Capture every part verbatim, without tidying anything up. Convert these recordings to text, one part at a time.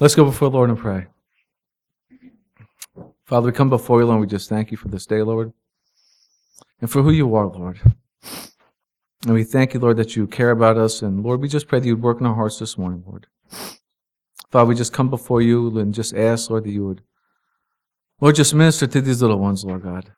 Let's go before the Lord and pray. Father, we come before you, Lord, and we just thank you for this day, Lord, and for who you are, Lord. And we thank you, Lord, that you care about us. And Lord, we just pray that you would work in our hearts this morning, Lord. Father, we just come before you and just ask, Lord, that you would, Lord, just minister to these little ones, Lord God.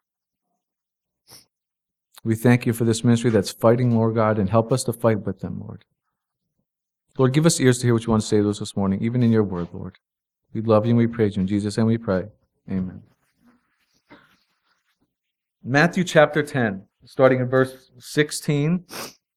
We thank you for this ministry that's fighting, Lord God, and help us to fight with them, Lord. Lord, give us ears to hear what you want to say to us this morning, even in your word, Lord. We love you and we praise you. In Jesus' name we pray. Amen. Matthew chapter ten, starting in verse sixteen.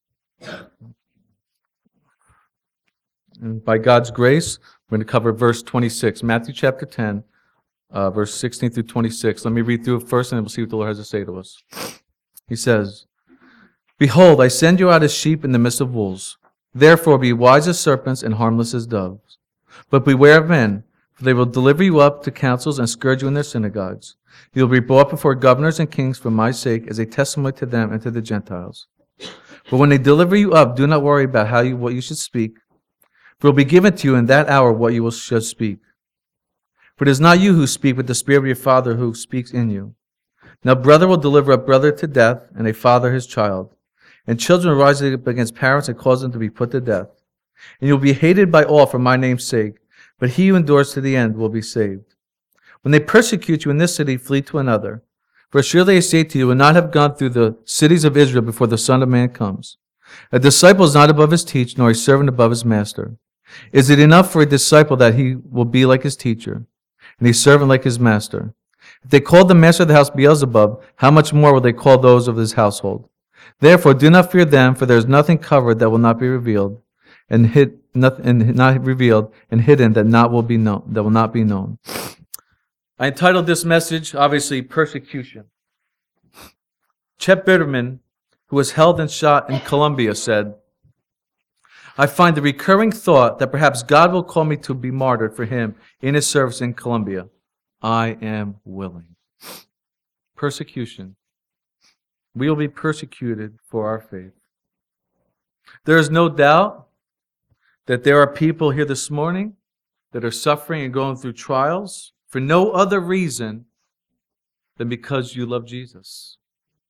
And by God's grace, we're going to cover verse twenty-six. Matthew chapter ten, uh, verse sixteen through twenty-six. Let me read through it first and we'll see what the Lord has to say to us. He says, "Behold, I send you out as sheep in the midst of wolves. Therefore be wise as serpents and harmless as doves. But beware of men, for they will deliver you up to councils and scourge you in their synagogues. You will be brought before governors and kings for my sake as a testimony to them and to the Gentiles. But when they deliver you up, do not worry about how you what you should speak, for it will be given to you in that hour what you will should speak. For it is not you who speak, but the Spirit of your Father who speaks in you. Now brother will deliver up brother to death, and a father his child. And children will rise up against parents and cause them to be put to death. And you will be hated by all for my name's sake, but he who endures to the end will be saved. When they persecute you in this city, flee to another. For surely I say to you, you will not have gone through the cities of Israel before the Son of Man comes. A disciple is not above his teacher, nor a servant above his master. Is it enough for a disciple that he will be like his teacher, and a servant like his master? If they called the master of the house Beelzebub, how much more will they call those of his household? Therefore do not fear them, for there is nothing covered that will not be revealed, and hid not, and not revealed, and hidden that not will be known that will not be known." I entitled this message, obviously, Persecution. Chet Bitterman, who was held and shot in Colombia, said, "I find the recurring thought that perhaps God will call me to be martyred for him in his service in Colombia. I am willing." Persecution. We will be persecuted for our faith. There is no doubt that there are people here this morning that are suffering and going through trials for no other reason than because you love Jesus.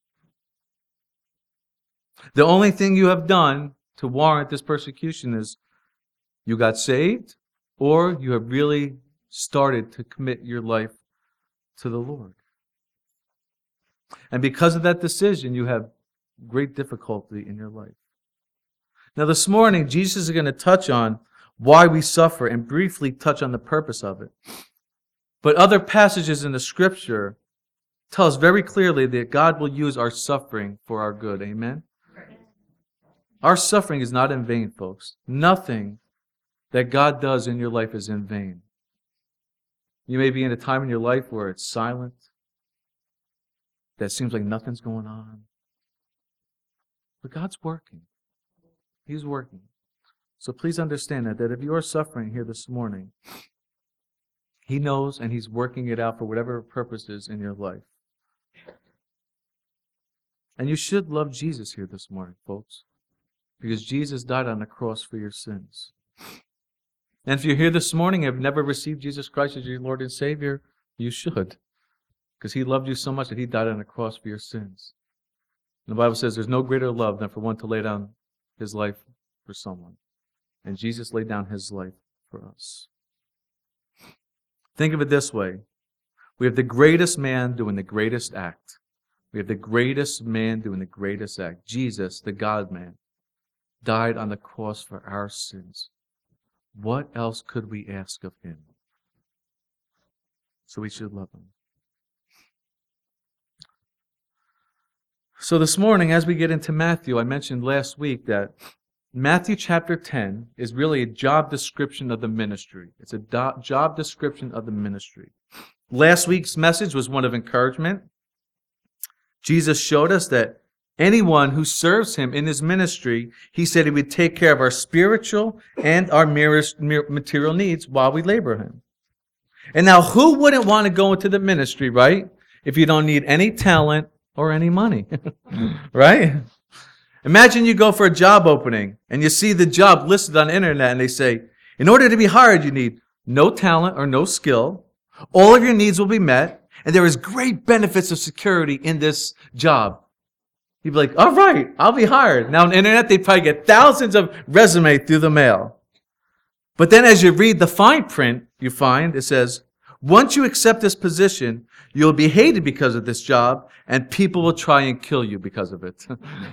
The only thing you have done to warrant this persecution is you got saved or you have really started to commit your life to the Lord. And because of that decision, you have great difficulty in your life. Now this morning, Jesus is going to touch on why we suffer and briefly touch on the purpose of it. But other passages in the Scripture tell us very clearly that God will use our suffering for our good. Amen? Our suffering is not in vain, folks. Nothing that God does in your life is in vain. You may be in a time in your life where it's silent, that seems like nothing's going on. But God's working. He's working. So please understand that, that if you are suffering here this morning, He knows and He's working it out for whatever purpose is in your life. And you should love Jesus here this morning, folks, because Jesus died on the cross for your sins. And if you're here this morning and have never received Jesus Christ as your Lord and Savior, you should. Because He loved you so much that He died on the cross for your sins. And the Bible says there's no greater love than for one to lay down his life for someone. And Jesus laid down His life for us. Think of it this way. We have the greatest man doing the greatest act. We have the greatest man doing the greatest act. Jesus, the God-man, died on the cross for our sins. What else could we ask of Him? So we should love Him. So this morning, as we get into Matthew, I mentioned last week that Matthew chapter ten is really a job description of the ministry. It's a do- job description of the ministry. Last week's message was one of encouragement. Jesus showed us that anyone who serves Him in His ministry, He said He would take care of our spiritual and our material needs while we labor Him. And now, who wouldn't want to go into the ministry, right? If you don't need any talent or any money, right? Imagine you go for a job opening and you see the job listed on the internet and they say, in order to be hired, you need no talent or no skill. All of your needs will be met, and there is great benefits of security in this job. You'd be like, all right, I'll be hired. Now on the internet, they'd probably get thousands of resumes through the mail. But then as you read the fine print, you find it says, once you accept this position, you'll be hated because of this job, and people will try and kill you because of it.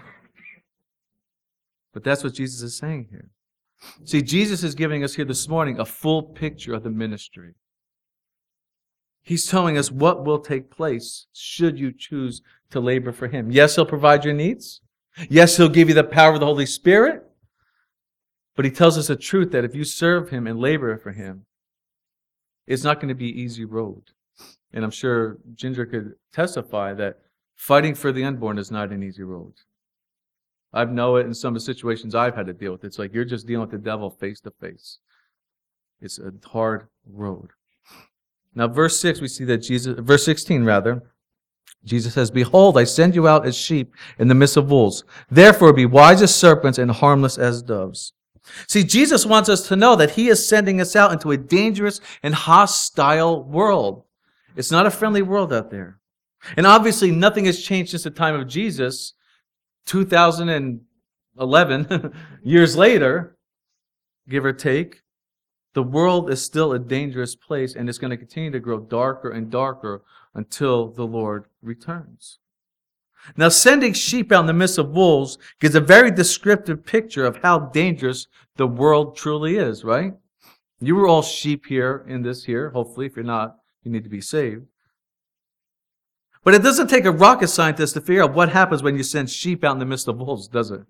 But that's what Jesus is saying here. See, Jesus is giving us here this morning a full picture of the ministry. He's telling us what will take place should you choose to labor for Him. Yes, He'll provide your needs. Yes, He'll give you the power of the Holy Spirit. But He tells us the truth that if you serve Him and labor for Him, it's not going to be an easy road. And I'm sure Ginger could testify that fighting for the unborn is not an easy road. I know it in some of the situations I've had to deal with. It's like you're just dealing with the devil face to face. It's a hard road. Now, verse six, we see that Jesus, verse sixteen rather, Jesus says, behold, I send you out as sheep in the midst of wolves. Therefore, be wise as serpents and harmless as doves. See, Jesus wants us to know that He is sending us out into a dangerous and hostile world. It's not a friendly world out there. And obviously, nothing has changed since the time of Jesus. two thousand eleven years later, give or take, the world is still a dangerous place, and it's going to continue to grow darker and darker until the Lord returns. Now, sending sheep out in the midst of wolves gives a very descriptive picture of how dangerous the world truly is, right? You were all sheep here in this here. Hopefully, if you're not, you need to be saved. But it doesn't take a rocket scientist to figure out what happens when you send sheep out in the midst of wolves, does it?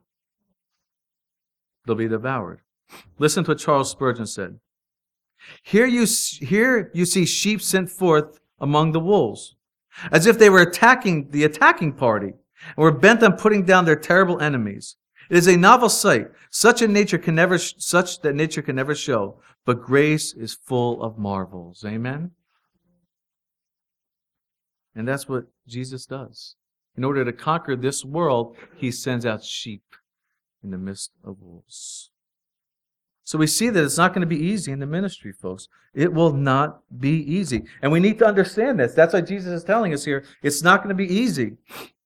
They'll be devoured. Listen to what Charles Spurgeon said. Here you, here you see sheep sent forth among the wolves, as if they were attacking the attacking party and were bent on putting down their terrible enemies. It is a novel sight, such a nature can never, such that nature can never show, but grace is full of marvels. Amen? And that's what Jesus does. In order to conquer this world, He sends out sheep in the midst of wolves. So we see that it's not going to be easy in the ministry, folks. It will not be easy. And we need to understand this. That's why Jesus is telling us here, it's not going to be easy.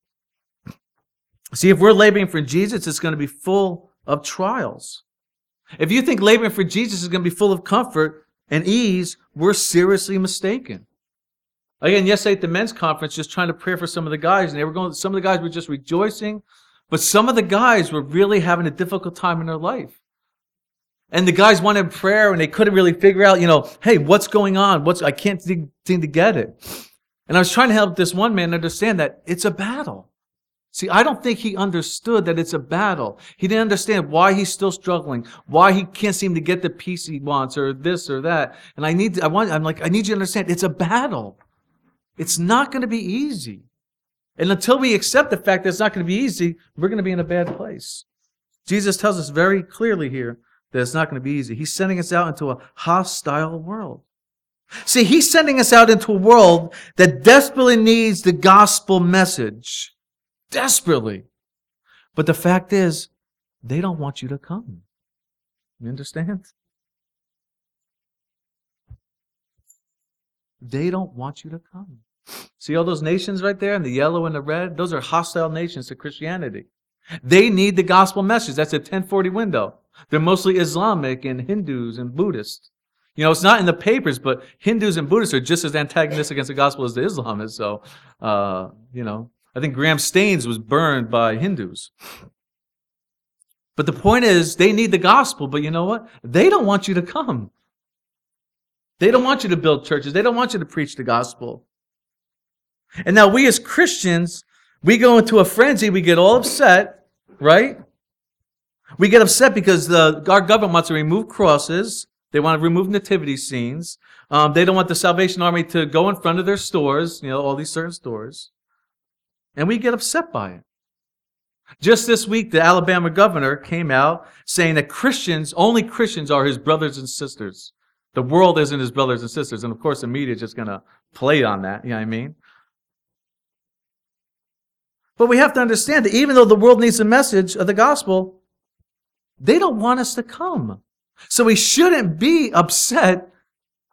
See, if we're laboring for Jesus, it's going to be full of trials. If you think laboring for Jesus is going to be full of comfort and ease, we're seriously mistaken. Again, yesterday at the men's conference, just trying to pray for some of the guys, and they were going, some of the guys were just rejoicing, but some of the guys were really having a difficult time in their life. And the guys wanted prayer, and they couldn't really figure out, you know, hey, what's going on? What's I can't seem to get it. And I was trying to help this one man understand that it's a battle. See, I don't think he understood that it's a battle. He didn't understand why he's still struggling, why he can't seem to get the peace he wants, or this or that. And I need, I want, I'm like, I need you to understand, it's a battle. It's not going to be easy. And until we accept the fact that it's not going to be easy, we're going to be in a bad place. Jesus tells us very clearly here that it's not going to be easy. He's sending us out into a hostile world. See, He's sending us out into a world that desperately needs the gospel message. Desperately. But the fact is, they don't want you to come. You understand? They don't want you to come. See all those nations right there in the yellow and the red? Those are hostile nations to Christianity. They need the gospel message. That's a ten forty window. They're mostly Islamic and Hindus and Buddhists. You know, it's not in the papers, but Hindus and Buddhists are just as antagonistic against the gospel as the Islamists. So, uh, you know, I think Graham Staines was burned by Hindus. But the point is, they need the gospel, but you know what? They don't want you to come. They don't want you to build churches. They don't want you to preach the gospel. And now we as Christians, we go into a frenzy. We get all upset, right? We get upset because the, our government wants to remove crosses. They want to remove nativity scenes. Um, they don't want the Salvation Army to go in front of their stores, you know, all these certain stores. And we get upset by it. Just this week, the Alabama governor came out saying that Christians, only Christians are his brothers and sisters. The world isn't his brothers and sisters. And of course, the media is just going to play on that. You know what I mean? But we have to understand that even though the world needs the message of the gospel, they don't want us to come. So we shouldn't be upset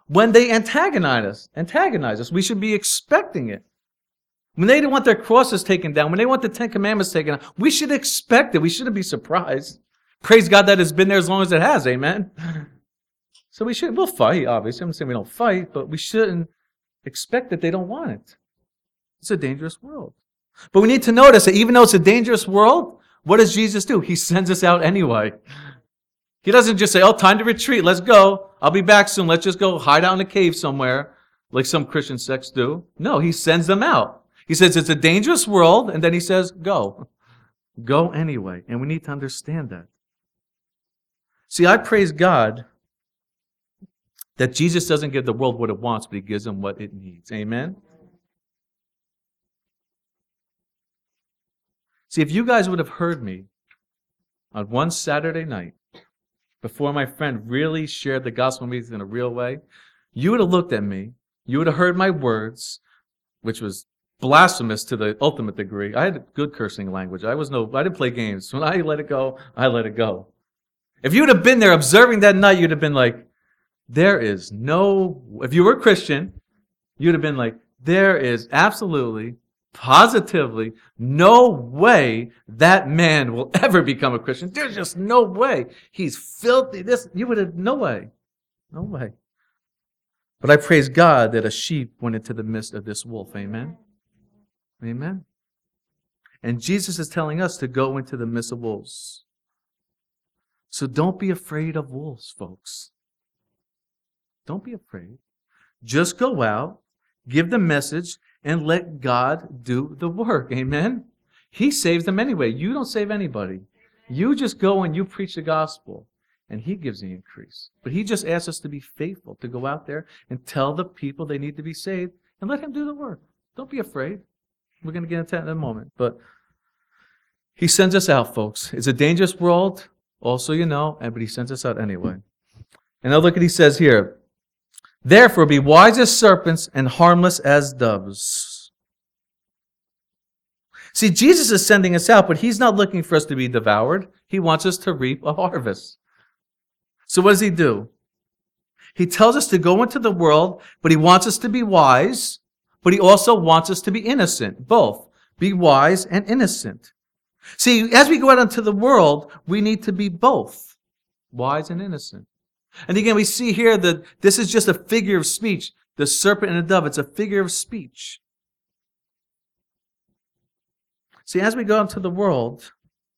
when they antagonize us, antagonize us, we should be expecting it. When they want their crosses taken down, when they want the Ten Commandments taken down, we should expect it. We shouldn't be surprised. Praise God that it's been there as long as it has, amen? So we should, we'll fight, obviously. I'm not saying we don't fight, but we shouldn't expect that they don't want it. It's a dangerous world. But we need to notice that even though it's a dangerous world, what does Jesus do? He sends us out anyway. He doesn't just say, oh, time to retreat, let's go. I'll be back soon. Let's just go hide out in a cave somewhere, like some Christian sects do. No, he sends them out. He says it's a dangerous world, and then he says, go. Go anyway. And we need to understand that. See, I praise God that Jesus doesn't give the world what it wants, but he gives them what it needs. Amen? See, if you guys would have heard me on one Saturday night, before my friend really shared the gospel with me in a real way, you would have looked at me, you would have heard my words, which was blasphemous to the ultimate degree. I had good cursing language. I was no, I didn't play games. When I let it go, I let it go. If you would have been there observing that night, you'd have been like, there is no, if you were a Christian, you'd have been like, there is absolutely, positively no way that man will ever become a Christian. There's just no way. He's filthy. This, you would have, no way. No way. But I praise God that a sheep went into the midst of this wolf. Amen? Amen? And Jesus is telling us to go into the midst of wolves. So don't be afraid of wolves, folks. Don't be afraid. Just go out, give the message, and let God do the work. Amen? He saves them anyway. You don't save anybody. You just go and you preach the gospel, and he gives the increase. But he just asks us to be faithful, to go out there and tell the people they need to be saved, and let him do the work. Don't be afraid. We're going to get into that in a moment. But he sends us out, folks. It's a dangerous world, also, you know, but he sends us out anyway. And now look what he says here. Therefore, be wise as serpents and harmless as doves. See, Jesus is sending us out, but he's not looking for us to be devoured. He wants us to reap a harvest. So what does he do? He tells us to go into the world, but he wants us to be wise, but he also wants us to be innocent. Both. Be wise and innocent. See, as we go out into the world, we need to be both wise and innocent. And again, we see here that this is just a figure of speech. The serpent and the dove, it's a figure of speech. See, as we go into the world,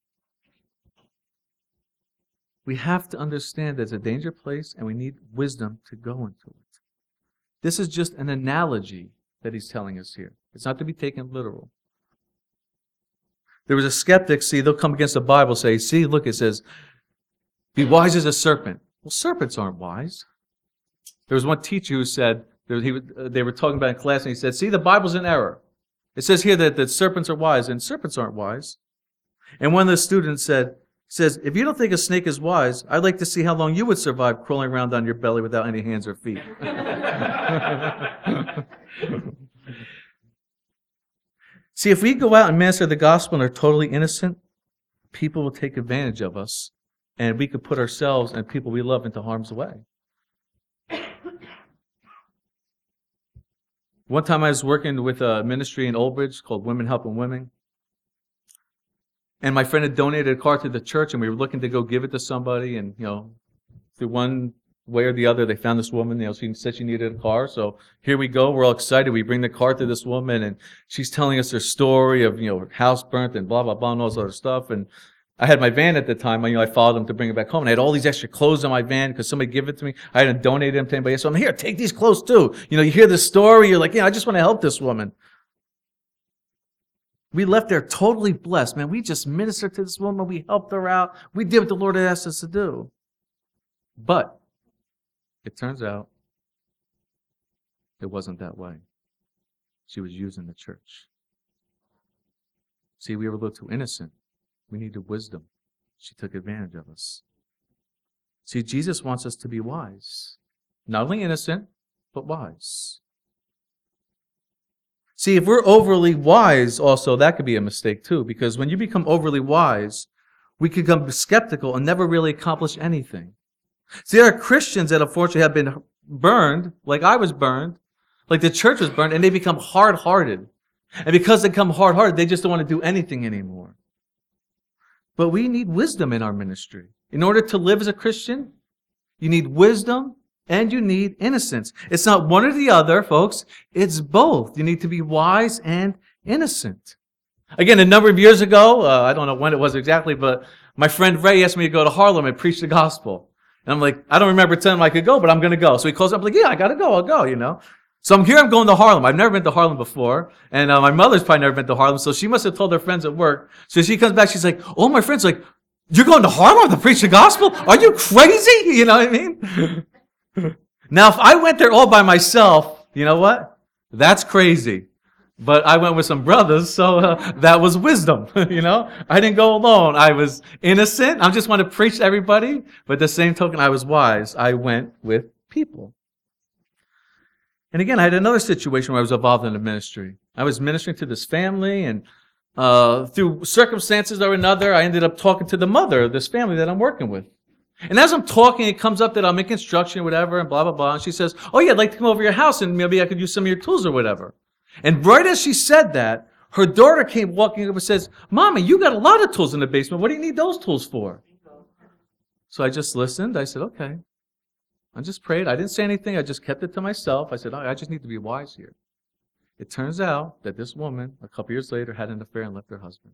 we have to understand that it's a danger place and we need wisdom to go into it. This is just an analogy that he's telling us here. It's not to be taken literal. There was a skeptic, see, they'll come against the Bible and say, see, look, it says, be wise as a serpent. Well, serpents aren't wise. There was one teacher who said, there, he, they were talking about in class, and he said, see, the Bible's in error. It says here that, that serpents are wise, and serpents aren't wise. And one of the students said, says, if you don't think a snake is wise, I'd like to see how long you would survive crawling around on your belly without any hands or feet. See, if we go out and minister the gospel and are totally innocent, people will take advantage of us, and we could put ourselves and people we love into harm's way. One time I was working with a ministry in Old Bridge called Women Helping Women. And my friend had donated a car to the church, and we were looking to go give it to somebody. And, you know, through one way or the other, they found this woman. You know, she said she needed a car. So here we go. We're all excited. We bring the car to this woman, and she's telling us her story of, you know, her house burnt and blah, blah, blah, and all this other stuff. And I had my van at the time. You know, I followed them to bring it back home. And I had all these extra clothes in my van because somebody gave it to me. I hadn't donated them to anybody else. So I'm here, take these clothes too. You know, you hear this story. You're like, yeah, I just want to help this woman. We left there totally blessed, man. We just ministered to this woman. We helped her out. We did what the Lord had asked us to do. But it turns out it wasn't that way. She was using the church. See, we were a little too innocent. We needed wisdom. She took advantage of us. See, Jesus wants us to be wise. Not only innocent, but wise. See, if we're overly wise also, that could be a mistake too, because when you become overly wise, we can become skeptical and never really accomplish anything. See, there are Christians that unfortunately have been burned, like I was burned, like the church was burned, and they become hard-hearted. And because they become hard-hearted, they just don't want to do anything anymore. But we need wisdom in our ministry. In order to live as a Christian, you need wisdom and you need innocence. It's not one or the other, folks. It's both. You need to be wise and innocent. Again, a number of years ago, uh, I don't know when it was exactly, but my friend Ray asked me to go to Harlem and preach the gospel. And I'm like, I don't remember telling him I could go, but I'm going to go. So he calls up, I'm like, yeah, I got to go. I'll go, you know. So I'm here, I'm going to Harlem. I've never been to Harlem before. And uh, my mother's probably never been to Harlem, so she must have told her friends at work. So she comes back, she's like, oh, my friend's like, you're going to Harlem to preach the gospel? Are you crazy? You know what I mean? Now, if I went there all by myself, you know what? That's crazy. But I went with some brothers, so uh, that was wisdom, you know? I didn't go alone. I was innocent. I just want to preach to everybody. But at the same token, I was wise. I went with people. And again, I had another situation where I was involved in the ministry. I was ministering to this family, and uh, through circumstances or another, I ended up talking to the mother of this family that I'm working with. And as I'm talking, it comes up that I'll make construction or whatever, and blah, blah, blah. And she says, oh, yeah, I'd like to come over to your house, and maybe I could use some of your tools or whatever. And right as she said that, her daughter came walking up and says, Mommy, you got a lot of tools in the basement. What do you need those tools for? So I just listened. I said, okay. I just prayed. I didn't say anything. I just kept it to myself. I said, oh, I just need to be wise here. It turns out that this woman, a couple years later, had an affair and left her husband.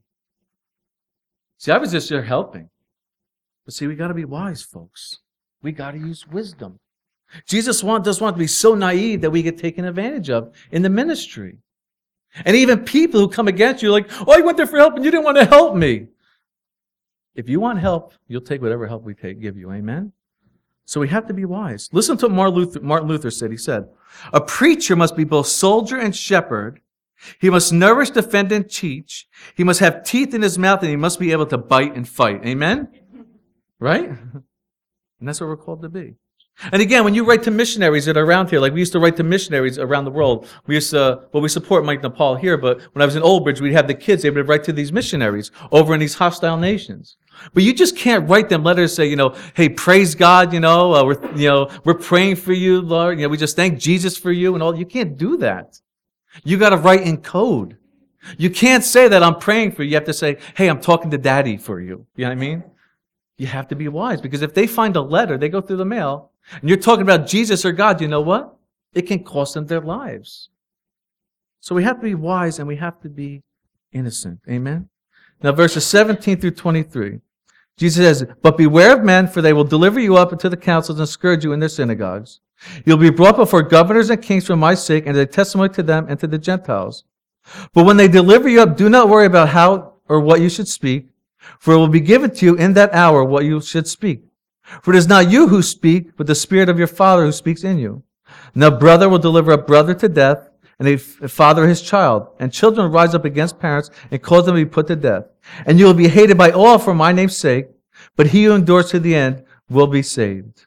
See, I was just there helping. But see, we got to be wise, folks. We got to use wisdom. Jesus want, doesn't want to be so naive that we get taken advantage of in the ministry. And even people who come against you like, oh, I went there for help and you didn't want to help me. If you want help, you'll take whatever help we take, give you. Amen? So we have to be wise. Listen to what Martin Luther, Martin Luther said. He said, a preacher must be both soldier and shepherd. He must nourish, defend, and teach. He must have teeth in his mouth, and he must be able to bite and fight. Amen? Right? And that's what we're called to be. And again, when you write to missionaries that are around here, like we used to write to missionaries around the world, we used to, well, we support Mike Nepal here, but when I was in Old Bridge, we'd have the kids, they would write to these missionaries over in these hostile nations. But you just can't write them letters say, you know, hey, praise God, you know, uh, we're, you know, we're praying for you, Lord, you know, we just thank Jesus for you and all. You can't do that. You got to write in code. You can't say that I'm praying for you. You have to say, hey, I'm talking to Daddy for you. You know what I mean? You have to be wise, because if they find a letter, they go through the mail, and you're talking about Jesus or God, you know what? It can cost them their lives. So we have to be wise and we have to be innocent. Amen? Now verses seventeen through twenty-three. Jesus says, but beware of men, for they will deliver you up into the councils and scourge you in their synagogues. You'll be brought before governors and kings for my sake, and a testimony to them and to the Gentiles. But when they deliver you up, do not worry about how or what you should speak, for it will be given to you in that hour what you should speak. For it is not you who speak, but the Spirit of your Father who speaks in you. No brother will deliver a brother to death, and a father his child. And children will rise up against parents and cause them to be put to death. And you will be hated by all for my name's sake, but he who endures to the end will be saved.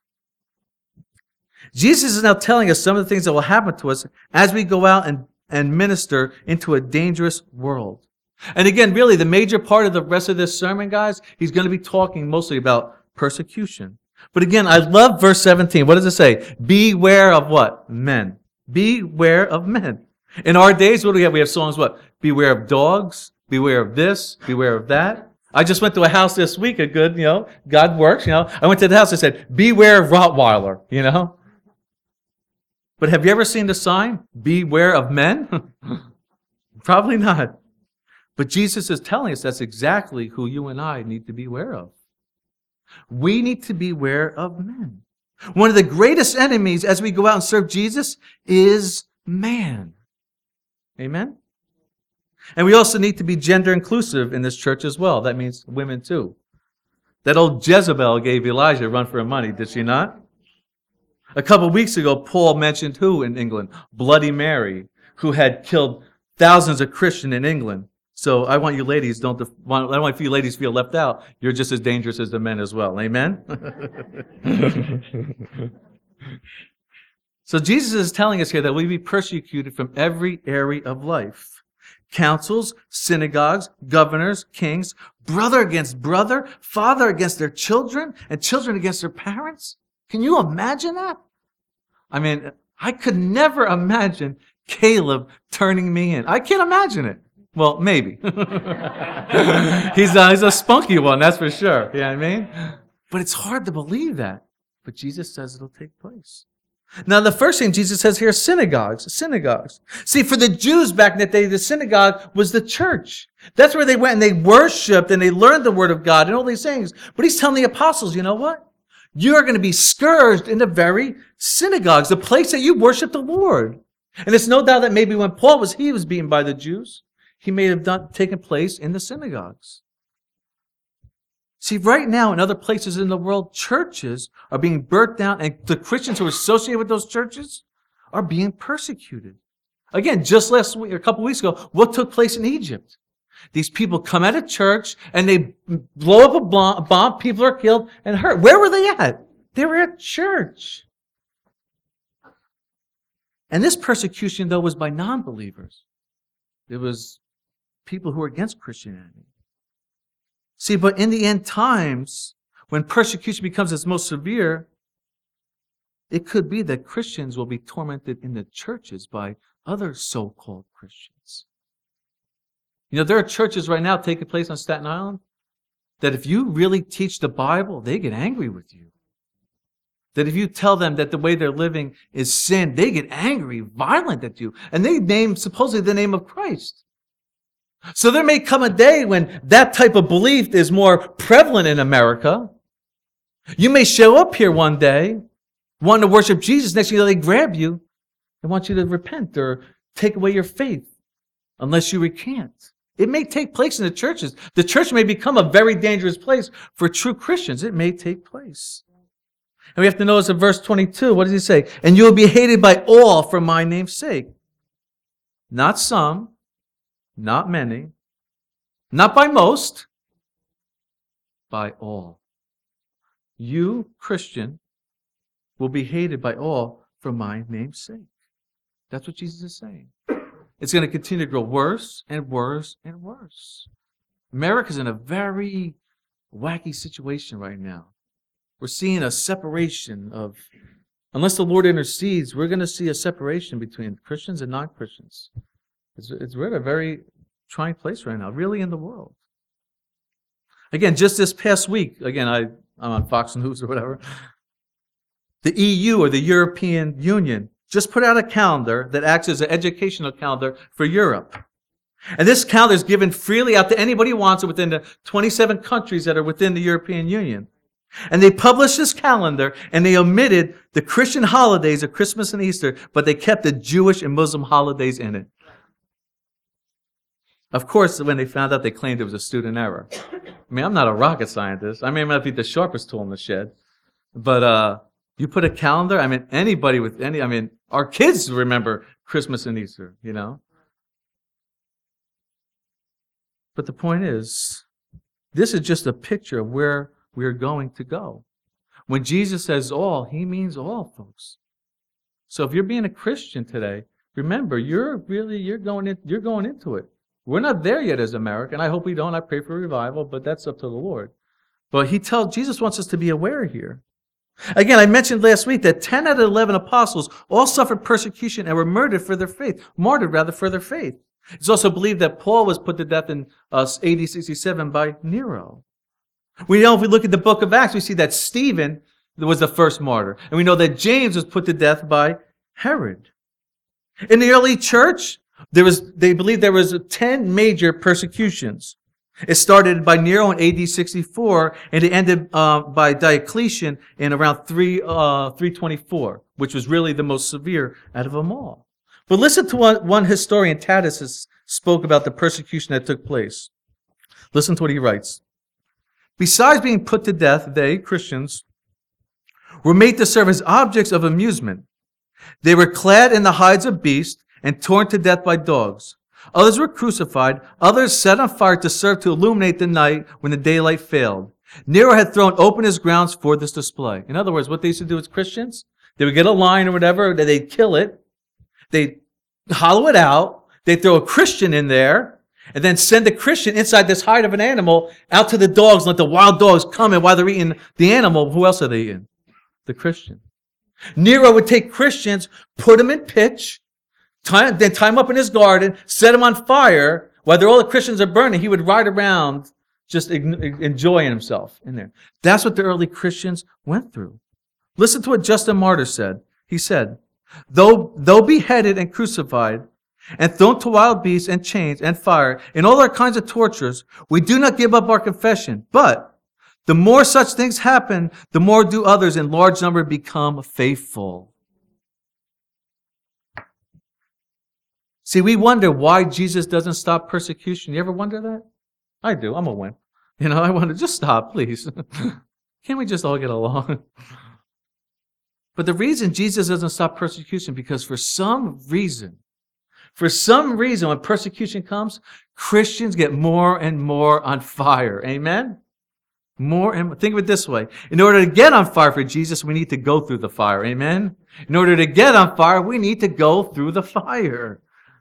Jesus is now telling us some of the things that will happen to us as we go out and, and minister into a dangerous world. And again, really, the major part of the rest of this sermon, guys, he's going to be talking mostly about persecution. But again, I love verse seventeen. What does it say? Beware of what? Men. Beware of men. In our days, what do we have? We have songs, what? Beware of dogs. Beware of this. Beware of that. I just went to a house this week, a good, you know, God works, you know. I went to the house and said, beware of Rottweiler, you know. But have you ever seen the sign? Beware of men? Probably not. But Jesus is telling us that's exactly who you and I need to beware of. We need to beware of men. One of the greatest enemies as we go out and serve Jesus is man. Amen? And we also need to be gender inclusive in this church as well. That means women too. That old Jezebel gave Elijah a run for her money, did she not? A couple of weeks ago, Paul mentioned who in England? Bloody Mary, who had killed thousands of Christians in England. So I want you ladies, don't, def- I don't want you ladies feel left out. You're just as dangerous as the men as well. Amen? So Jesus is telling us here that we be persecuted from every area of life. Councils, synagogues, governors, kings, brother against brother, father against their children, and children against their parents. Can you imagine that? I mean, I could never imagine Caleb turning me in. I can't imagine it. Well, maybe. he's, a, he's a spunky one, that's for sure. You know what I mean? But it's hard to believe that. But Jesus says it'll take place. Now, the first thing Jesus says here is synagogues. Synagogues. See, for the Jews back in that day, the synagogue was the church. That's where they went and they worshiped and they learned the word of God and all these things. But he's telling the apostles, you know what? You're going to be scourged in the very synagogues, the place that you worship the Lord. And it's no doubt that maybe when Paul was, he was beaten by the Jews, he may have done, taken place in the synagogues. See, right now in other places in the world, churches are being burnt down, and the Christians who are associated with those churches are being persecuted. Again, just last week, a couple weeks ago, what took place in Egypt? These people come out of church and they blow up a bomb, bomb, people are killed and hurt. Where were they at? They were at church. And this persecution, though, was by non-believers. It was people who were against Christianity. See, but in the end times, when persecution becomes its most severe, it could be that Christians will be tormented in the churches by other so-called Christians. You know, there are churches right now taking place on Staten Island that if you really teach the Bible, they get angry with you. That if you tell them that the way they're living is sin, they get angry, violent at you. And they name supposedly the name of Christ. So there may come a day when that type of belief is more prevalent in America. You may show up here one day, wanting to worship Jesus. Next thing you know, they grab you and want you to repent or take away your faith unless you recant. It may take place in the churches. The church may become a very dangerous place for true Christians. It may take place. And we have to notice in verse twenty-two, what does he say? And you will be hated by all for my name's sake. Not some, not many, not by most, by all. You, Christian, will be hated by all for my name's sake. That's what Jesus is saying. It's going to continue to grow worse and worse and worse. America's in a very wacky situation right now. We're seeing a separation of, unless the Lord intercedes, we're going to see a separation between Christians and non-Christians. It's, it's we're at a very trying place right now, really in the world. Again, just this past week, again, I, I'm on Fox News or whatever, the E U or the European Union just put out a calendar that acts as an educational calendar for Europe. And this calendar is given freely out to anybody who wants it within the twenty-seven countries that are within the European Union. And they published this calendar and they omitted the Christian holidays of Christmas and Easter, but they kept the Jewish and Muslim holidays in it. Of course, when they found out, they claimed it was a student error. I mean, I'm not a rocket scientist. I may not be the sharpest tool in the shed. But uh, you put a calendar, I mean, anybody with any, I mean, our kids remember Christmas and Easter, you know. But the point is, this is just a picture of where we're going to go. When Jesus says all, he means all, folks. So if you're being a Christian today, remember, you're really, you're going in, you're going into it. We're not there yet as America, and I hope we don't. I pray for revival, but that's up to the Lord. But he tells, Jesus wants us to be aware here. Again, I mentioned last week that ten out of eleven apostles all suffered persecution and were murdered for their faith, martyred rather for their faith. It's also believed that Paul was put to death in uh, A D sixty-seven by Nero. We know if we look at the book of Acts, we see that Stephen was the first martyr. And we know that James was put to death by Herod. In the early church, there was they believed there was ten major persecutions. It started by Nero in A D sixty-four, and it ended uh, by Diocletian in around three, uh, three twenty-four, which was really the most severe out of them all. But listen to what one historian, Tacitus, spoke about the persecution that took place. Listen to what he writes. Besides being put to death, they, Christians, were made to serve as objects of amusement. They were clad in the hides of beasts and torn to death by dogs. Others were crucified. Others set on fire to serve to illuminate the night when the daylight failed. Nero had thrown open his grounds for this display. In other words, what they used to do as Christians, they would get a lion or whatever, they'd kill it, they'd hollow it out, they'd throw a Christian in there, and then send the Christian inside this hide of an animal out to the dogs and let the wild dogs come, and while they're eating the animal, who else are they eating? The Christian. Nero would take Christians, put them in pitch, tie, then tie them up in his garden, set them on fire. While all the Christians are burning, he would ride around just enjoying himself in there. That's what the early Christians went through. Listen to what Justin Martyr said. He said, though, though beheaded and crucified, and thrown to wild beasts and chains and fire, and all our kinds of tortures, we do not give up our confession. But the more such things happen, the more do others in large number become faithful. See, we wonder why Jesus doesn't stop persecution. You ever wonder that? I do. I'm a wimp. You know, I wonder, just stop, please. Can't we just all get along? But the reason Jesus doesn't stop persecution, because for some reason, for some reason, when persecution comes, Christians get more and more on fire. Amen? More and more. Think of it this way. In order to get on fire for Jesus, we need to go through the fire. Amen? In order to get on fire, we need to go through the fire.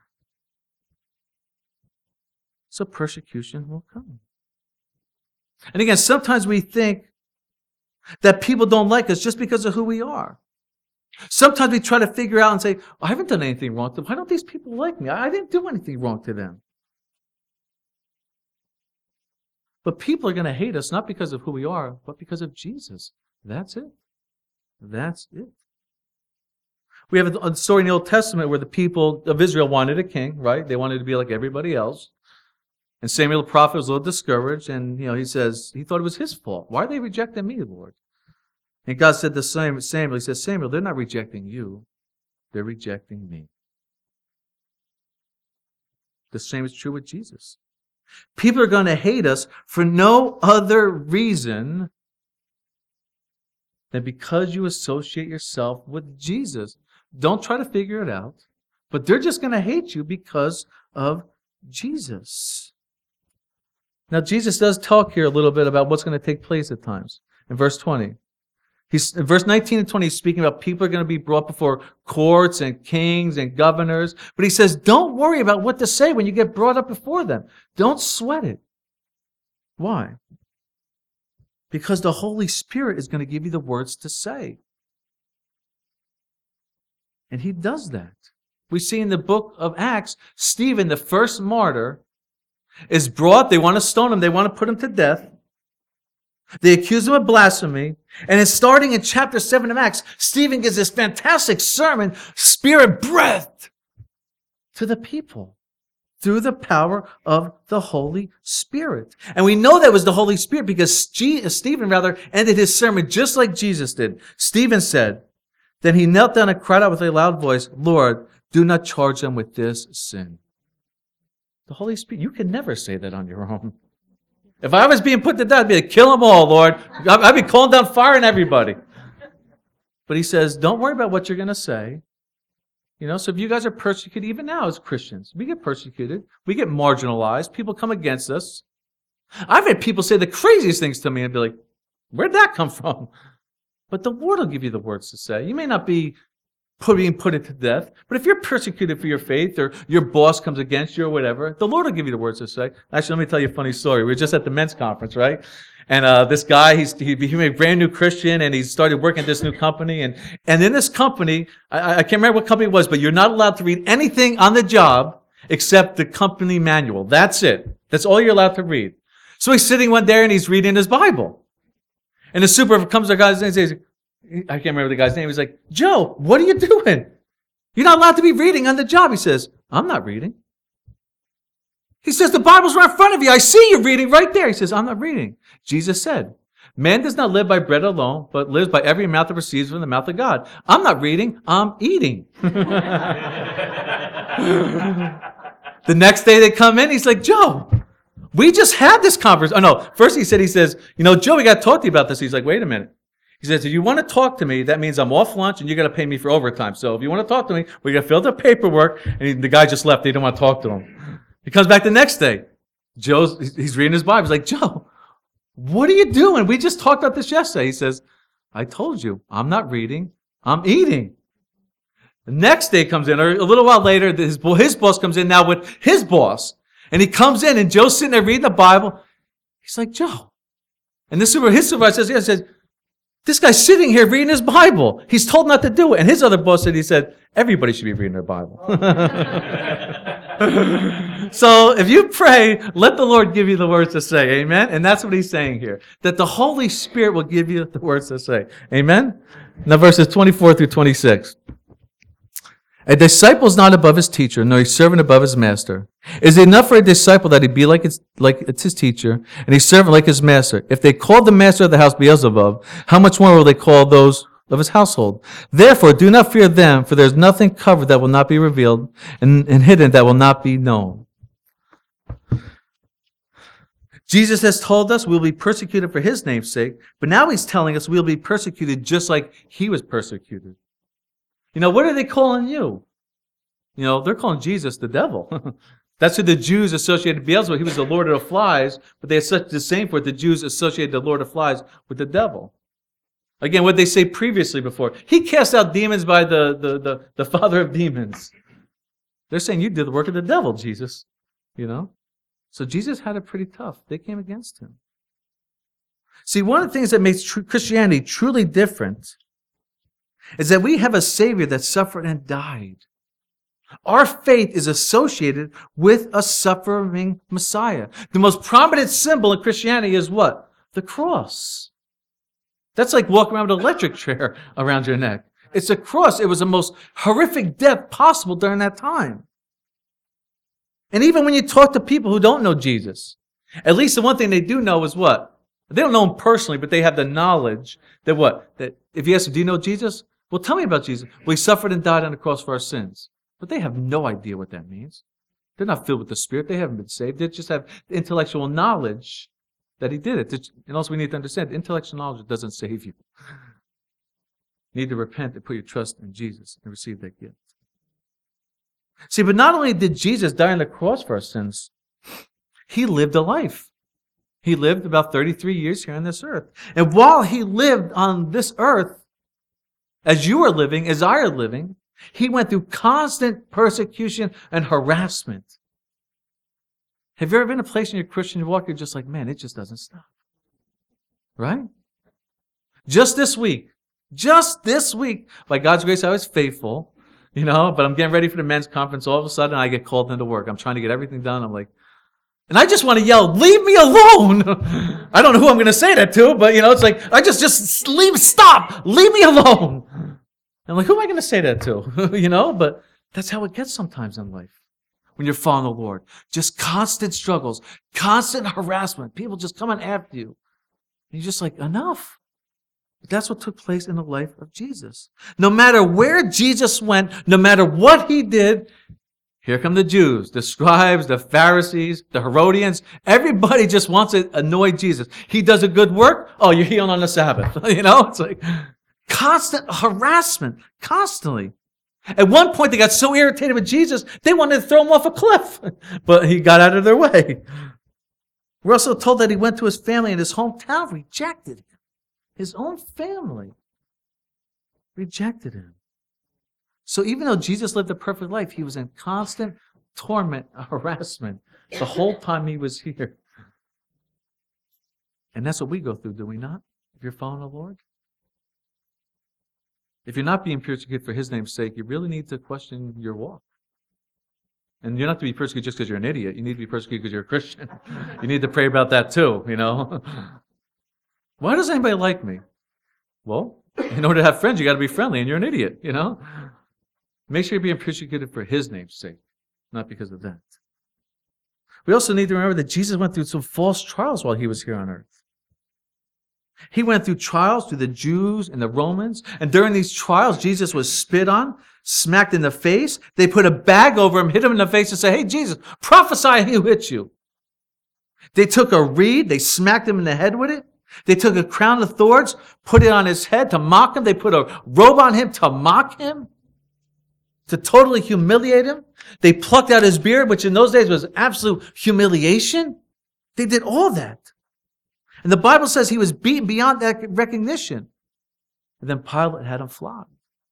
So persecution will come. And again, sometimes we think that people don't like us just because of who we are. Sometimes we try to figure out and say, I haven't done anything wrong to them. Why don't these people like me? I didn't do anything wrong to them. But people are going to hate us not because of who we are, but because of Jesus. That's it. That's it. We have a story in the Old Testament where the people of Israel wanted a king, right? They wanted to be like everybody else. And Samuel the prophet was a little discouraged, and you know, he says he thought it was his fault. Why are they rejecting me, Lord? And God said to Samuel, he says, Samuel, they're not rejecting you. They're rejecting me. The same is true with Jesus. People are going to hate us for no other reason than because you associate yourself with Jesus. Don't try to figure it out, but they're just going to hate you because of Jesus. Now, Jesus does talk here a little bit about what's going to take place at times. In verse twenty, he's in verse nineteen and twenty, he's speaking about people are going to be brought before courts and kings and governors. But he says, don't worry about what to say when you get brought up before them. Don't sweat it. Why? Because the Holy Spirit is going to give you the words to say. And he does that. We see in the book of Acts, Stephen, the first martyr, is brought. They want to stone him. They want to put him to death. They accuse him of blasphemy. And it's starting in chapter seven of Acts, Stephen gives this fantastic sermon, spirit breathed, to the people through the power of the Holy Spirit. And we know that was the Holy Spirit because G- Stephen rather ended his sermon just like Jesus did. Stephen said, then he knelt down and cried out with a loud voice, Lord, do not charge them with this sin. The Holy Spirit, you can never say that on your own. If I was being put to death, I'd be like, kill them all, Lord. I'd be calling down fire on everybody. But he says, don't worry about what you're going to say. You know, so if you guys are persecuted, even now as Christians, we get persecuted. We get marginalized. People come against us. I've had people say the craziest things to me and be like, where'd that come from? But the Lord will give you the words to say. You may not be Put, being put to death. But if you're persecuted for your faith or your boss comes against you or whatever, the Lord will give you the words to say. Actually, let me tell you a funny story. We were just at the men's conference, right? And uh, this guy, he's, he became a brand new Christian and he started working at this new company. And, and in this company, I, I can't remember what company it was, but you're not allowed to read anything on the job except the company manual. That's it. That's all you're allowed to read. So he's sitting one day and he's reading his Bible. And the super comes to the guy's name and says, I can't remember the guy's name. He's like, Joe, what are you doing? You're not allowed to be reading on the job. He says, I'm not reading. He says, the Bible's right in front of you. I see you reading right there. He says, I'm not reading. Jesus said, man does not live by bread alone, but lives by every mouth that proceeds from the mouth of God. I'm not reading. I'm eating. The next day they come in. He's like, Joe, we just had this conversation. Oh, no. First he said, he says, you know, Joe, we got to talk to you about this. He's like, wait a minute. He says, if you want to talk to me, that means I'm off lunch and you're going to pay me for overtime. So if you want to talk to me, we're going to fill the paperwork. And he, the guy just left. They didn't want to talk to him. He comes back the next day. Joe's, he's reading his Bible. He's like, Joe, what are you doing? We just talked about this yesterday. He says, I told you, I'm not reading. I'm eating. The next day comes in, or a little while later, his, his boss comes in now with his boss. And he comes in and Joe's sitting there reading the Bible. He's like, Joe. And this super, his supervisor says, yeah, says, This guy's sitting here reading his Bible. He's told not to do it. And his other boss said, he said, everybody should be reading their Bible. So if you pray, let the Lord give you the words to say. Amen? And that's what he's saying here. That the Holy Spirit will give you the words to say. Amen? Now verses twenty-four through twenty-six. A disciple is not above his teacher, nor a servant above his master. Is it enough for a disciple that he be like it's, like it's his teacher, and a servant like his master? If they called the master of the house Beelzebub, how much more will they call those of his household? Therefore, do not fear them, for there is nothing covered that will not be revealed, and, and hidden that will not be known. Jesus has told us we'll be persecuted for his name's sake, but now he's telling us we'll be persecuted just like he was persecuted. You know, what are they calling you? You know, they're calling Jesus the devil. That's who the Jews associated Beelzebub. He was the Lord of the Flies, but they had such disdain for it. The Jews associated the Lord of Flies with the devil. Again, what did they say previously before? He cast out demons by the, the, the, the father of demons. They're saying you did the work of the devil, Jesus. You know? So Jesus had it pretty tough. They came against him. See, one of the things that makes tr- Christianity truly different is that we have a Savior that suffered and died. Our faith is associated with a suffering Messiah. The most prominent symbol in Christianity is what? The cross. That's like walking around with an electric chair around your neck. It's a cross. It was the most horrific death possible during that time. And even when you talk to people who don't know Jesus, at least the one thing they do know is what? They don't know him personally, but they have the knowledge that what? That if you ask them, do you know Jesus? Well, tell me about Jesus. Well, he suffered and died on the cross for our sins. But they have no idea what that means. They're not filled with the Spirit. They haven't been saved. They just have intellectual knowledge that he did it. And also we need to understand, intellectual knowledge doesn't save you. You need to repent and put your trust in Jesus and receive that gift. See, but not only did Jesus die on the cross for our sins, he lived a life. He lived about thirty-three years here on this earth. And while he lived on this earth, as you are living, as I are living, he went through constant persecution and harassment. Have you ever been in a place in your Christian walk you're just like, man, it just doesn't stop? Right? Just this week, just this week, by God's grace, I was faithful, you know, but I'm getting ready for the men's conference. All of a sudden, I get called into work. I'm trying to get everything done. I'm like, and I just want to yell, leave me alone. I don't know who I'm going to say that to, but, you know, it's like, I just, just leave, stop, leave me alone. I'm like, who am I going to say that to? You know, but that's how it gets sometimes in life. When you're following the Lord. Just constant struggles, constant harassment. People just coming after you. And you're just like, enough. But that's what took place in the life of Jesus. No matter where Jesus went, no matter what he did, here come the Jews, the scribes, the Pharisees, the Herodians. Everybody just wants to annoy Jesus. He does a good work. Oh, you're healing on the Sabbath. You know, it's like constant harassment, constantly. At one point, they got so irritated with Jesus, they wanted to throw him off a cliff. But he got out of their way. We're also told that he went to his family and his hometown rejected him. His own family rejected him. So even though Jesus lived a perfect life, he was in constant torment, harassment, the whole time he was here. And that's what we go through, do we not? If you're following the Lord? If you're not being persecuted for his name's sake, you really need to question your walk. And you're not to be persecuted just because you're an idiot. You need to be persecuted because you're a Christian. You need to pray about that too, you know. Why does anybody like me? Well, in order to have friends, you got to be friendly, and you're an idiot, you know. Make sure you're being persecuted for his name's sake, not because of that. We also need to remember that Jesus went through some false trials while he was here on earth. He went through trials through the Jews and the Romans. And during these trials, Jesus was spit on, smacked in the face. They put a bag over him, hit him in the face and said, hey, Jesus, prophesy who hit you. They took a reed, they smacked him in the head with it. They took a crown of thorns, put it on his head to mock him. They put a robe on him to mock him, to totally humiliate him. They plucked out his beard, which in those days was absolute humiliation. They did all that. And the Bible says he was beaten beyond that recognition. And then Pilate had him flogged,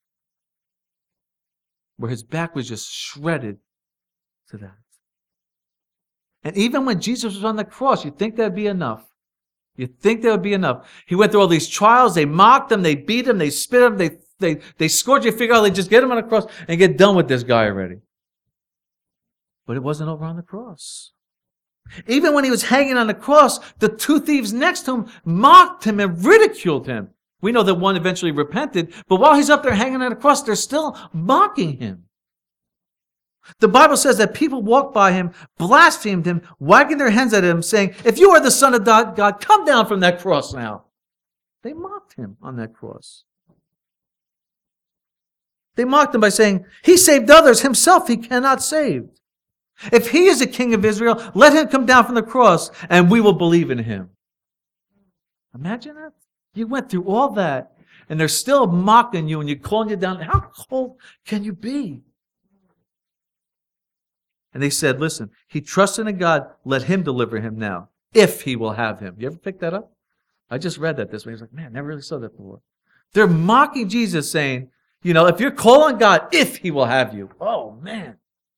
where his back was just shredded to that. And even when Jesus was on the cross, you'd think that'd be enough. You'd think there would be enough. He went through all these trials. They mocked him. They beat him. They spit him. They, they, they scourged. You figure out they just get him on the cross and get done with this guy already. But it wasn't over on the cross. Even when he was hanging on the cross, the two thieves next to him mocked him and ridiculed him. We know that one eventually repented, but while he's up there hanging on the cross, they're still mocking him. The Bible says that people walked by him, blasphemed him, wagging their hands at him, saying, if you are the Son of God, come down from that cross now. They mocked him on that cross. They mocked him by saying, he saved others, himself he cannot save. If he is the King of Israel, let him come down from the cross and we will believe in him. Imagine that. You went through all that and they're still mocking you and you're calling you down. How cold can you be? And they said, listen, he trusted in God, let him deliver him now, if he will have him. You ever pick that up? I just read that this way. I was like, man, never really saw that before. They're mocking Jesus saying, you know, if you're calling God, if he will have you. Oh, man.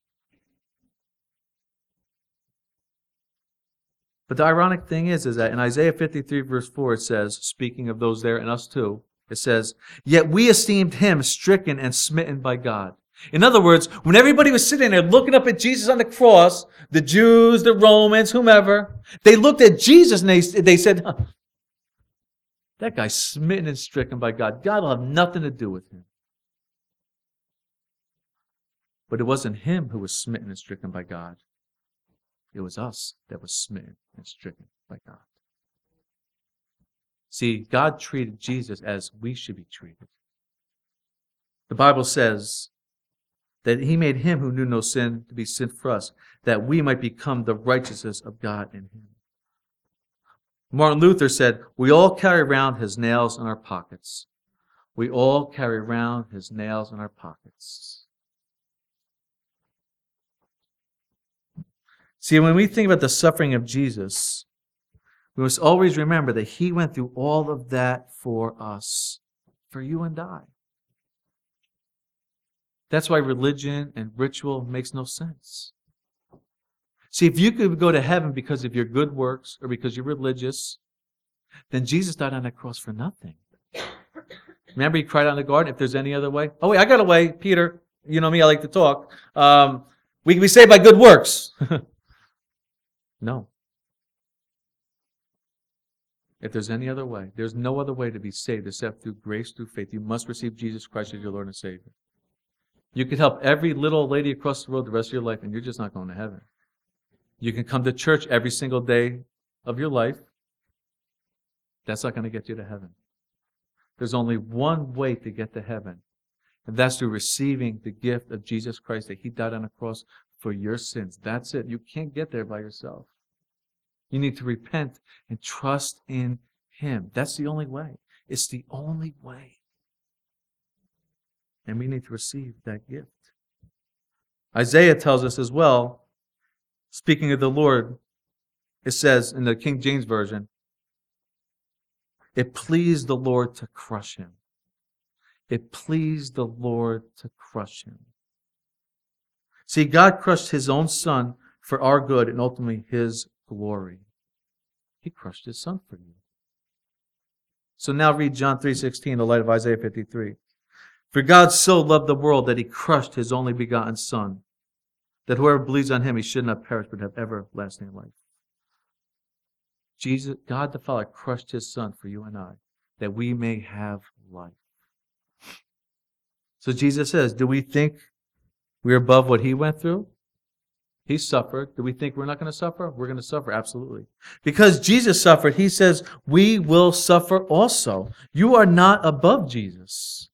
But the ironic thing is, is that in Isaiah fifty-three, verse four, it says, speaking of those there and us too, it says, yet we esteemed him stricken and smitten by God. In other words, when everybody was sitting there looking up at Jesus on the cross, the Jews, the Romans, whomever, they looked at Jesus and they, they said, huh, that guy's smitten and stricken by God. God will have nothing to do with him. But it wasn't him who was smitten and stricken by God. It was us that was smitten and stricken by God. See, God treated Jesus as we should be treated. The Bible says that he made him who knew no sin to be sin for us, that we might become the righteousness of God in him. Martin Luther said, we all carry around his nails in our pockets. We all carry around his nails in our pockets. See, when we think about the suffering of Jesus, we must always remember that he went through all of that for us, for you and I. That's why religion and ritual makes no sense. See, if you could go to heaven because of your good works or because you're religious, then Jesus died on that cross for nothing. Remember he cried out in the garden, if there's any other way? Oh, wait, I got a way, Peter. You know me, I like to talk. Um, we can be saved by good works. No. If there's any other way, there's no other way to be saved except through grace, through faith. You must receive Jesus Christ as your Lord and Savior. You could help every little lady across the road the rest of your life, and you're just not going to heaven. You can come to church every single day of your life. That's not going to get you to heaven. There's only one way to get to heaven, and that's through receiving the gift of Jesus Christ, that he died on the cross for your sins. That's it. You can't get there by yourself. You need to repent and trust in him. That's the only way. It's the only way. And we need to receive that gift. Isaiah tells us as well, speaking of the Lord, it says in the King James Version, it pleased the Lord to crush him. It pleased the Lord to crush him. See, God crushed his own son for our good and ultimately his glory. He crushed his son for you. So now read John three sixteen in the light of Isaiah fifty-three. For God so loved the world that he crushed his only begotten son, that whoever believes on him, he should not perish but have everlasting life. Jesus, God the Father crushed his son for you and I, that we may have life. So Jesus says, do we think we're above what he went through? He suffered. Do we think we're not going to suffer? We're going to suffer, absolutely. Because Jesus suffered, he says, we will suffer also. You are not above Jesus.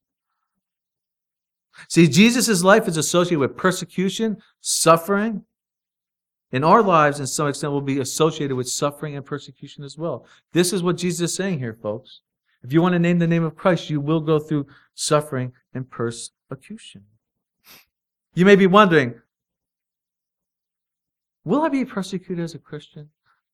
See, Jesus' life is associated with persecution, suffering. In our lives, in some extent, will be associated with suffering and persecution as well. This is what Jesus is saying here, folks. If you want to name the name of Christ, you will go through suffering and persecution. You may be wondering, will I be persecuted as a Christian?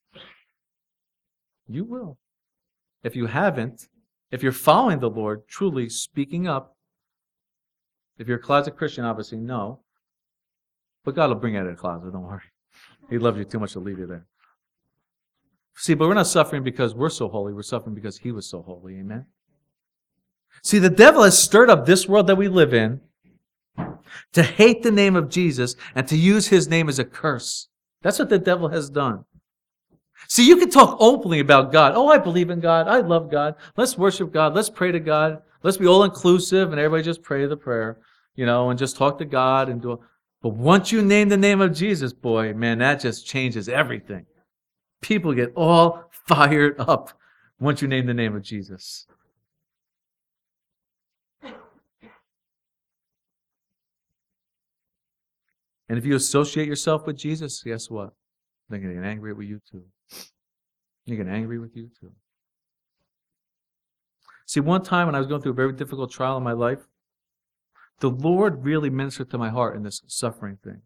You will. If you haven't, if you're following the Lord, truly speaking up, if you're a closet Christian, obviously no. But God will bring you out of the closet, don't worry. He loves you too much to leave you there. See, but we're not suffering because we're so holy. We're suffering because he was so holy. Amen? See, the devil has stirred up this world that we live in to hate the name of Jesus and to use his name as a curse. That's what the devil has done. See, you can talk openly about God. Oh, I believe in God. I love God. Let's worship God. Let's pray to God. Let's be all inclusive and everybody just pray the prayer, you know, and just talk to God and do. But once you name the name of Jesus, boy, man, that just changes everything. People get all fired up once you name the name of Jesus. And if you associate yourself with Jesus, guess what? They're going to get angry with you too. They're going to get angry with you too. See, one time when I was going through a very difficult trial in my life, the Lord really ministered to my heart in this suffering thing.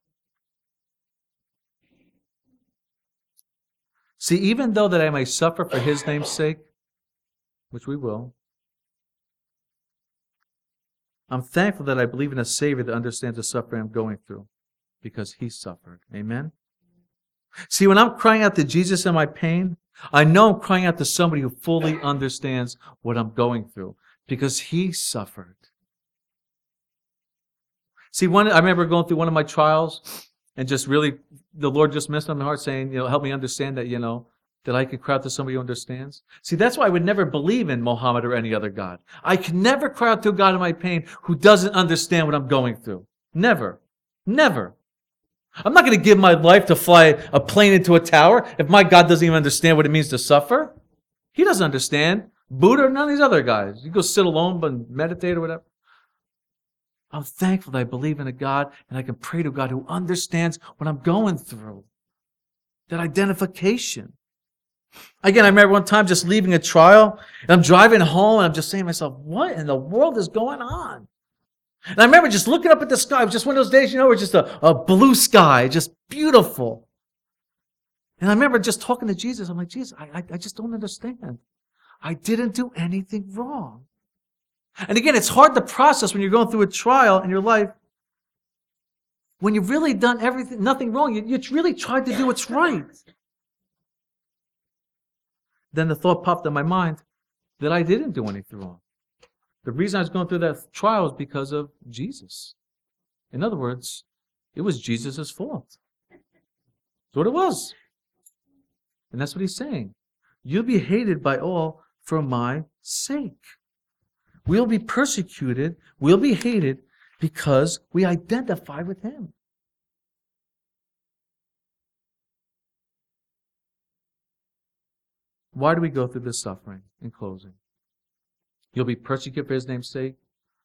See, even though that I may suffer for his name's sake, which we will, I'm thankful that I believe in a Savior that understands the suffering I'm going through because he suffered. Amen? See, when I'm crying out to Jesus in my pain, I know I'm crying out to somebody who fully understands what I'm going through because he suffered. See, one, I remember going through one of my trials and just really, the Lord just messed on my heart saying, you know, help me understand that, you know, that I could cry out to somebody who understands. See, that's why I would never believe in Muhammad or any other God. I can never cry out to a God in my pain who doesn't understand what I'm going through. Never. Never. I'm not going to give my life to fly a plane into a tower if my God doesn't even understand what it means to suffer. He doesn't understand. Buddha or none of these other guys. You go sit alone and meditate or whatever. I'm thankful that I believe in a God and I can pray to God who understands what I'm going through. That identification. Again, I remember one time just leaving a trial and I'm driving home and I'm just saying to myself, what in the world is going on? And I remember just looking up at the sky. It was just one of those days, you know, where it's just a, a blue sky, just beautiful. And I remember just talking to Jesus. I'm like, Jesus, I, I, I just don't understand. I didn't do anything wrong. And again, it's hard to process when you're going through a trial in your life. When you've really done everything, nothing wrong, you, you really tried to do what's right. Then the thought popped in my mind that I didn't do anything wrong. The reason I was going through that trial was because of Jesus. In other words, it was Jesus' fault. That's what it was. And that's what he's saying. You'll be hated by all for my sake. We'll be persecuted, we'll be hated because we identify with him. Why do we go through this suffering? In closing, you'll be persecuted for his name's sake.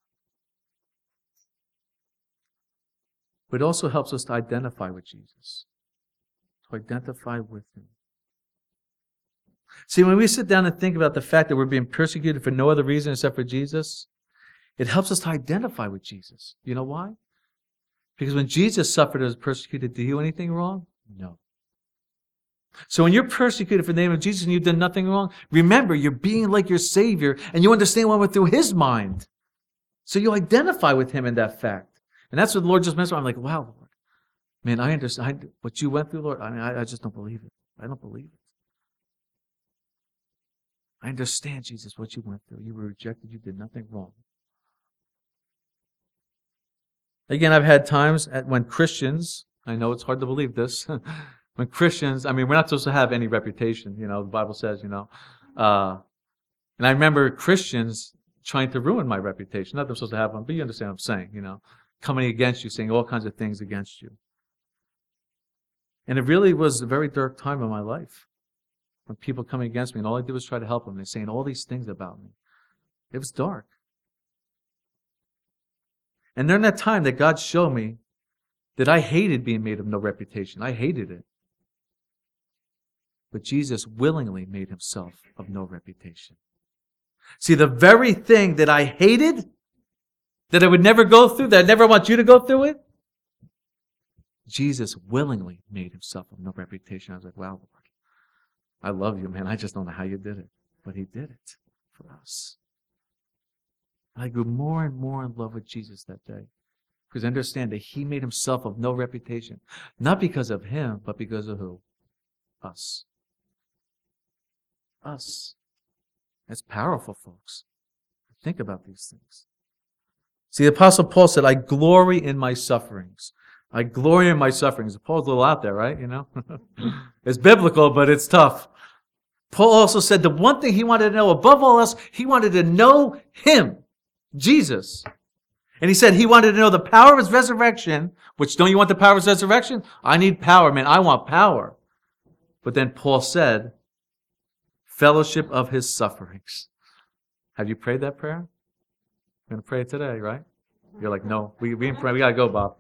But it also helps us to identify with Jesus, to identify with him. See, when we sit down and think about the fact that we're being persecuted for no other reason except for Jesus, it helps us to identify with Jesus. You know why? Because when Jesus suffered and was persecuted, did he do anything wrong? No. So when you're persecuted for the name of Jesus and you've done nothing wrong, remember, you're being like your Savior and you understand what went through his mind. So you identify with him in that fact. And that's what the Lord just mentioned. I'm like, wow, Lord. Man, I understand what you went through, Lord. I mean, I, I just don't believe it. I don't believe it. I understand, Jesus, what you went through. You were rejected. You did nothing wrong. Again, I've had times at, when Christians, I know it's hard to believe this, when Christians, I mean, we're not supposed to have any reputation, you know, the Bible says, you know. Uh, and I remember Christians trying to ruin my reputation. Not that I'm supposed to have one, but you understand what I'm saying, you know. Coming against you, saying all kinds of things against you. And it really was a very dark time in my life. When people coming against me, and all I did was try to help them. They're saying all these things about me. It was dark. And during that time that God showed me that I hated being made of no reputation. I hated it. But Jesus willingly made himself of no reputation. See, the very thing that I hated, that I would never go through, that I never want you to go through it, Jesus willingly made himself of no reputation. I was like, wow, Lord. I love you, man. I just don't know how you did it. But he did it for us. And I grew more and more in love with Jesus that day. Because I understand that he made himself of no reputation. Not because of him, but because of who? Us. us. That's powerful, folks. Think about these things. See, the Apostle Paul said, I glory in my sufferings. I glory in my sufferings. Paul's a little out there, right? You know, it's biblical, but it's tough. Paul also said the one thing he wanted to know above all else, he wanted to know him, Jesus. And he said he wanted to know the power of his resurrection, which don't you want the power of his resurrection? I need power, man. I want power. But then Paul said, fellowship of his sufferings. Have you prayed that prayer? We're going to pray it today, right? You're like, no, we we, we got to go, Bob.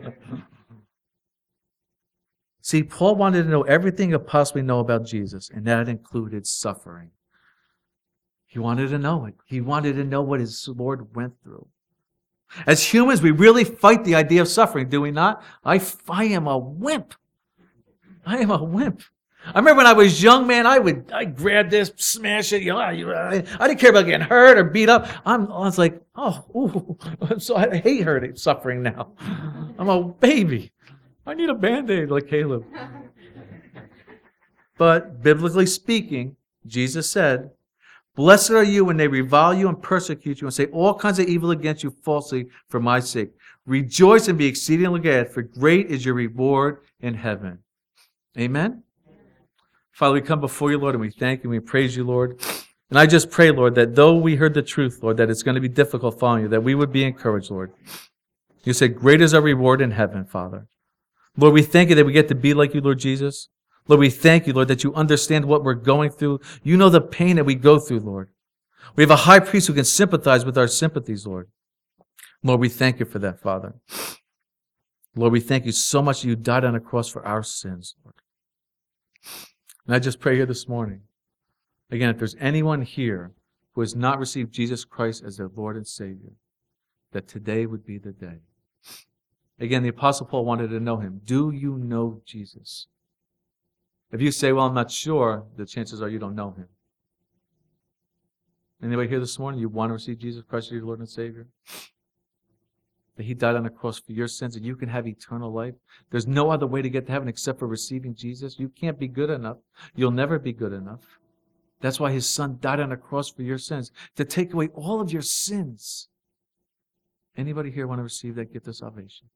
See, Paul wanted to know everything he could possibly know about Jesus, and that included suffering. He wanted to know it. He wanted to know what his Lord went through. As humans, we really fight the idea of suffering, do we not? I, I am a wimp. I am a wimp. I remember when I was young, man, I would I grab this, smash it. You know, I, I didn't care about getting hurt or beat up. I'm, I was like, oh, ooh, so I hate hurting, suffering now. I'm a baby. I need a Band-Aid like Caleb. But biblically speaking, Jesus said, blessed are you when they revile you and persecute you and say all kinds of evil against you falsely for my sake. Rejoice and be exceedingly glad, for great is your reward in heaven. Amen? Father, we come before you, Lord, and we thank you and we praise you, Lord. And I just pray, Lord, that though we heard the truth, Lord, that it's going to be difficult following you, that we would be encouraged, Lord. You said, great is our reward in heaven, Father. Lord, we thank you that we get to be like you, Lord Jesus. Lord, we thank you, Lord, that you understand what we're going through. You know the pain that we go through, Lord. We have a high priest who can sympathize with our sympathies, Lord. Lord, we thank you for that, Father. Lord, we thank you so much that you died on a cross for our sins, Lord. And I just pray here this morning, again, if there's anyone here who has not received Jesus Christ as their Lord and Savior, that today would be the day. Again, the Apostle Paul wanted to know him. Do you know Jesus? If you say, well, I'm not sure, the chances are you don't know him. Anybody here this morning, you want to receive Jesus Christ as your Lord and Savior? That he died on the cross for your sins and you can have eternal life. There's no other way to get to heaven except for receiving Jesus. You can't be good enough. You'll never be good enough. That's why his son died on the cross for your sins, to take away all of your sins. Anybody here want to receive that gift of salvation?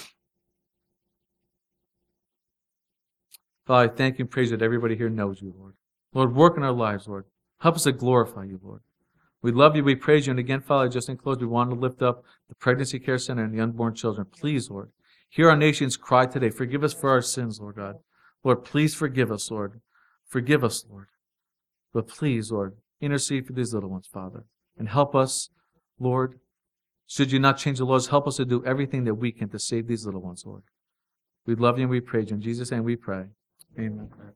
Father, I thank you and praise you that everybody here knows you, Lord. Lord, work in our lives, Lord. Help us to glorify you, Lord. We love you, we praise you. And again, Father, just in close, we want to lift up the Pregnancy Care Center and the unborn children. Please, Lord, hear our nation's cry today. Forgive us for our sins, Lord God. Lord, please forgive us, Lord. Forgive us, Lord. But please, Lord, intercede for these little ones, Father. And help us, Lord, should you not change the laws, help us to do everything that we can to save these little ones, Lord. We love you and we praise you. In Jesus' name we pray. Amen.